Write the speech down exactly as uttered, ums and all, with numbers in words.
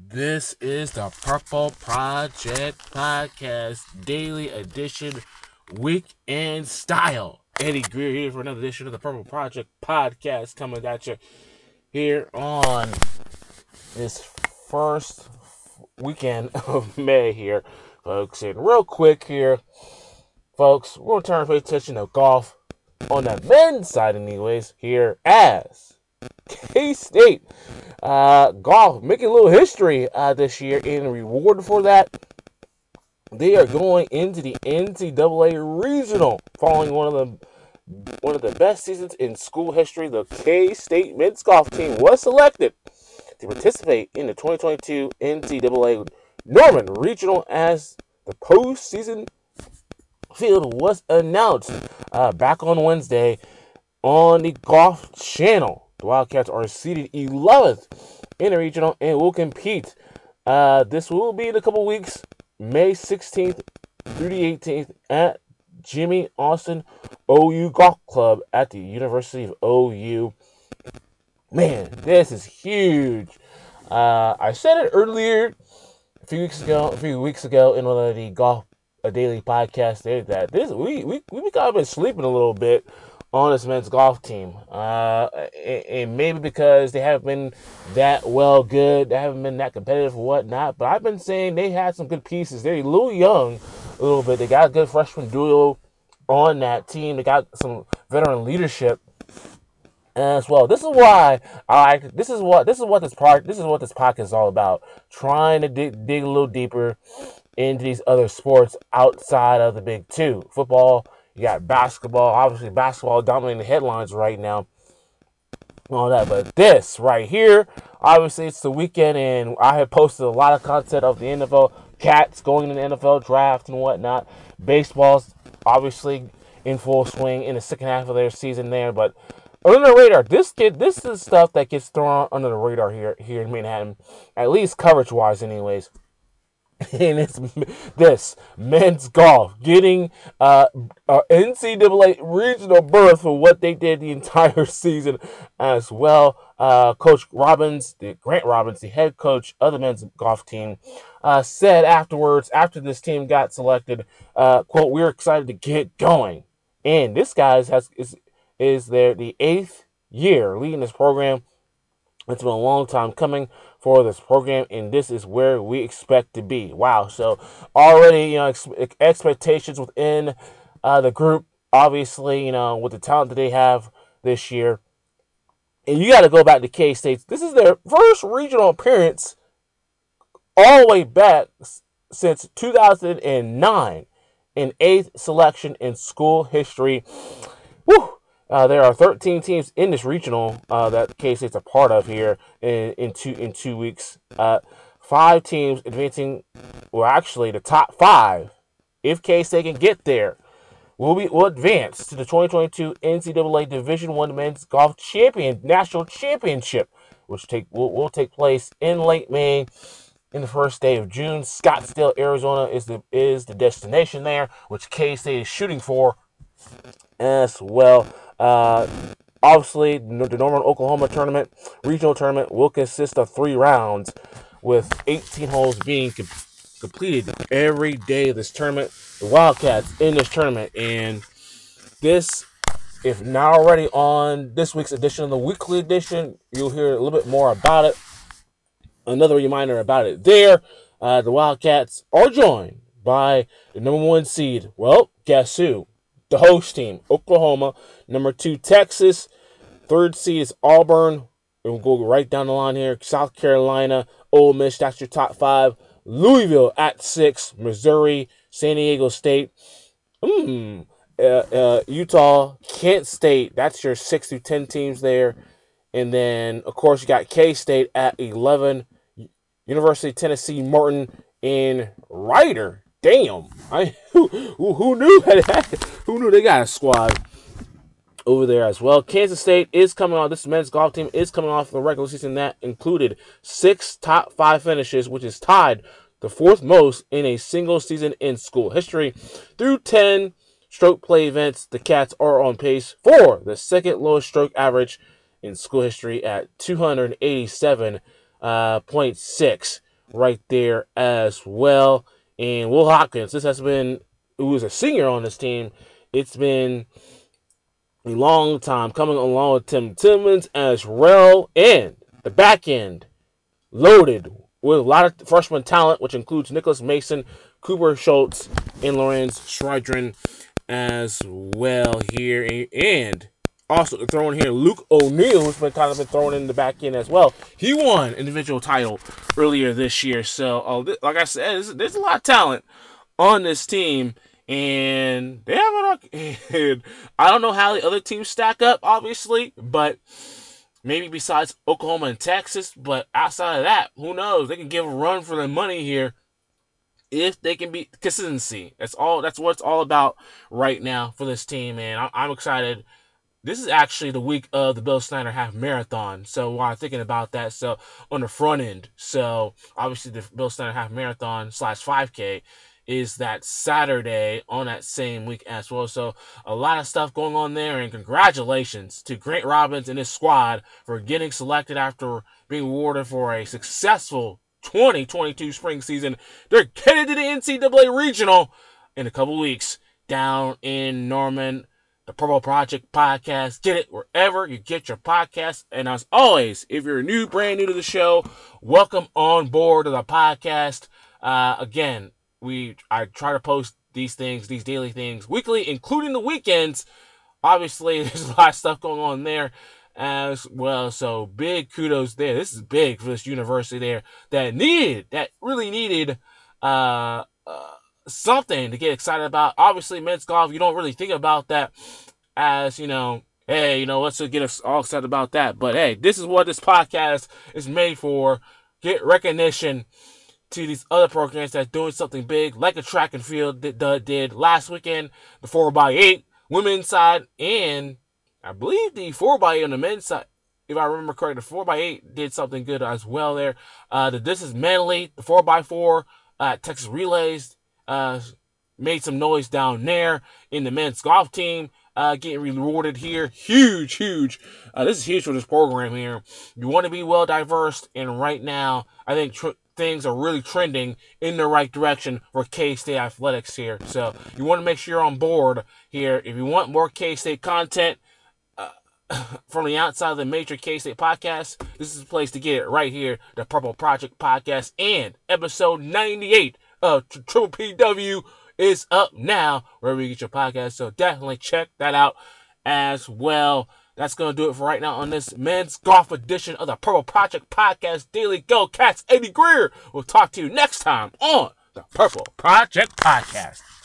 This is the Purple Project Podcast Daily Edition Weekend Style. Eddie Greer here for another edition of the Purple Project Podcast coming at you here on this first weekend of May here, folks. And real quick here, folks, we're going to turn our attention to golf on the men's side anyways here as K-State uh, golf making a little history uh, this year. In reward for that, they are going into the N C double A regional, following one of the one of the best seasons in school history. The K-State men's golf team was selected to participate in the twenty twenty-two N C double A Norman Regional as the postseason field was announced uh, back on Wednesday on the Golf Channel. The Wildcats are seeded eleventh in the regional and will compete. Uh, this will be in a couple weeks, May sixteenth through the eighteenth at Jimmy Austin O U Golf Club at the University of O U. Man, this is huge. Uh, I said it earlier, a few weeks ago, a few weeks ago in one of the Golf a Daily Podcast there that this we we we got been sleeping a little bit on this men's golf team, uh, and, and maybe because they haven't been that well good, they haven't been that competitive or whatnot. But I've been saying they had some good pieces. They're a little young, a little bit. They got a good freshman duo on that team. They got some veteran leadership as well. This is why I like. This is what this is what this part. This is what this podcast is all about. Trying to dig, dig a little deeper into these other sports outside of the big two. Football, you got basketball. Obviously, basketball dominating the headlines right now. All that, but this right here, obviously, it's the weekend, and I have posted a lot of content of the N F L Cats going in the N F L draft and whatnot. Baseball's obviously in full swing in the second half of their season there, but under the radar, this kid, this is stuff that gets thrown under the radar here, here in Manhattan, at least coverage-wise, anyways. And it's this men's golf getting uh, uh, N C double A regional berth for what they did the entire season as well. Uh, Coach Robbins, the Grant Robbins, the head coach of the men's golf team, uh, said afterwards, after this team got selected, uh, "quote We're excited to get going." And this guy has is is there the eighth year leading this program. It's been a long time coming for this program, and this is where we expect to be. Wow. So already, you know, ex- expectations within uh, the group, obviously, you know, with the talent that they have this year. And you got to go back to K-State. This is their first regional appearance all the way back since two thousand nine, in eighth selection in school history. Woo! Uh, there are thirteen teams in this regional uh, that K-State's a part of here in, in two in two weeks. Uh, five teams advancing. Well, actually, the top five, if K-State can get there, will be will advance to the twenty twenty-two N C double A Division One Men's Golf Champion National Championship, which take will, will take place in late May. In the first day of June, Scottsdale, Arizona is the is the destination there, which K-State is shooting for as well. Uh, obviously, the Norman, Oklahoma tournament, regional tournament, will consist of three rounds, with eighteen holes being com- completed every day of this tournament. The Wildcats in this tournament, and this, if not already on this week's edition of the weekly edition, you'll hear a little bit more about it. Another reminder about it there. Uh, the Wildcats are joined by the number one seed. Well, guess who? The host team, Oklahoma. Number two, Texas. Third seed is Auburn. And we'll go right down the line here. South Carolina, Ole Miss, that's your top five. Louisville at six. Missouri, San Diego State. Hmm. Uh, uh, Utah, Kent State, that's your six through ten teams there. And then, of course, you got K-State at eleven. University of Tennessee, Martin, and Ryder. Damn, I who, who knew that? Who knew they got a squad over there as well? Kansas State is coming off. This men's golf team is coming off the regular season that included six top five finishes, which is tied the fourth most in a single season in school history. Through ten stroke play events, the Cats are on pace for the second lowest stroke average in school history at two hundred eighty-seven point six. right there as well. And Will Hopkins, this has been, who was a senior on this team, it's been a long time coming along with Tim Timmons as well. And the back end, loaded with a lot of freshman talent, which includes Nicholas Mason, Cooper Schultz, and Lorenz Schreidrin as well here. And also throwing here Luke O'Neal, who's been kind of been thrown in the back end as well. He won individual title earlier this year. So, uh, like I said, there's, there's a lot of talent on this team. And they have a, and I don't know how the other teams stack up, obviously, but maybe besides Oklahoma and Texas, but outside of that, who knows? They can give a run for their money here if they can be consistency. That's all. That's what it's all about right now for this team, man. I'm excited. This is actually the week of the Bill Snyder Half Marathon. So while I'm thinking about that, so on the front end, so obviously the Bill Snyder Half Marathon slash five K is that Saturday on that same week as well. So a lot of stuff going on there, and congratulations to Grant Robbins and his squad for getting selected after being awarded for a successful twenty twenty-two spring season. They're headed to the N C double A Regional in a couple weeks down in Norman. The Purple Project Podcast. Get it wherever you get your podcasts. And as always, if you're new, brand new to the show, welcome on board to the podcast. Uh, again, we I try to post these things, these daily things, weekly, including the weekends. Obviously, there's a lot of stuff going on there as well. So big kudos there. This is big for this university there that needed, that really needed uh, uh, something to get excited about. Obviously, men's golf, you don't really think about that as, you know, hey, you know, let's get us all excited about that. But hey, this is what this podcast is made for. Get recognition to these other programs that are doing something big, like a track and field did, did last weekend, the four by eight women's side, and I believe the four by eight on the men's side, if I remember correctly, the four by eight did something good as well there. Uh, the This is Manly, the four by four uh, Texas Relays uh, made some noise down there in the men's golf team. Uh, getting rewarded here. Huge, huge. Uh, this is huge for this program here. You want to be well diverse, and right now, I think tr- things are really trending in the right direction for K-State athletics here. So you want to make sure you're on board here. If you want more K-State content uh, from the outside of the major K-State podcast, this is the place to get it right here. The Purple Project Podcast, and episode ninety-eight of Triple P W is up now wherever you get your podcast. So definitely check that out as well. That's going to do it for right now on this men's golf edition of the Purple Project Podcast Daily. Go Cats. Eddie Greer. We'll talk to you next time on the Purple Project Podcast.